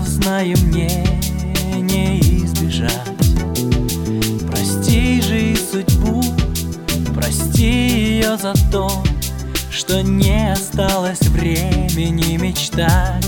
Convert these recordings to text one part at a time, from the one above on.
знаю, мне не избежать. Прости же и судьбу, прости ее за то, что не осталось времени мечтать.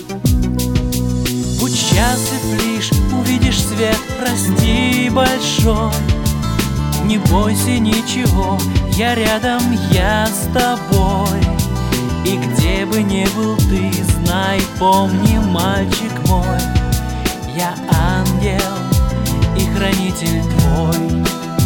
Будь счастлив лишь, увидишь свет, прости большой. Не бойся ничего, я рядом, я с тобой. И где бы ни был ты, знай, помни, мальчик мой, я ангел и хранитель твой.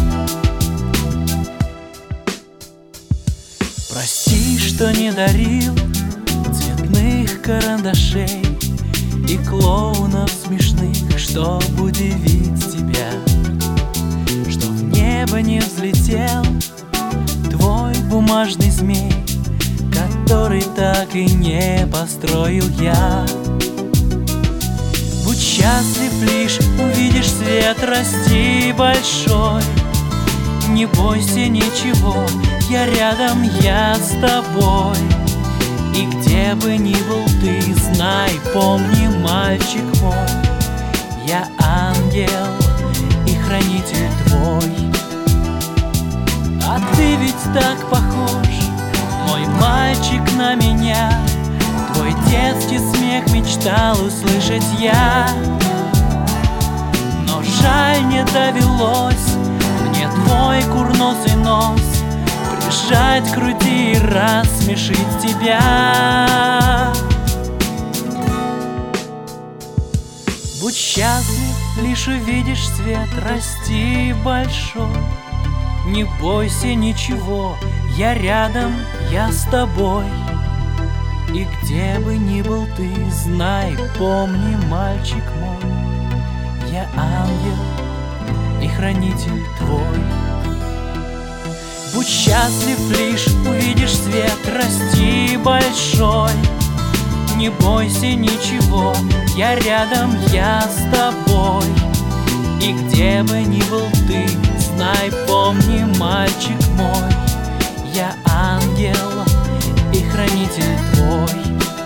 Прости, что не дарил цветных карандашей и клоунов смешных, чтоб удивить тебя, что в небо не взлетел твой бумажный змей, который так и не построил я. Будь счастлив лишь, увидишь свет, расти большой. Не бойся ничего, я рядом, я с тобой. И где бы ни был ты, знай, помни, мальчик мой, я ангел и хранитель твой. А ты ведь так похож, мой мальчик, на меня. Твой детский смех мечтал услышать я. Но жаль, не довелось мне твой курносый нос прижать к груди и рассмешить тебя. Будь счастлив, лишь увидишь свет, расти большой. Не бойся ничего, я рядом, я с тобой. И где бы ни был ты, знай, помни, мальчик мой, я ангел и хранитель твой. Будь счастлив лишь, увидишь свет, расти большой. Не бойся ничего, я рядом, я с тобой. И где бы ни был ты, знай, помни, мальчик мой, я ангел и хранитель твой.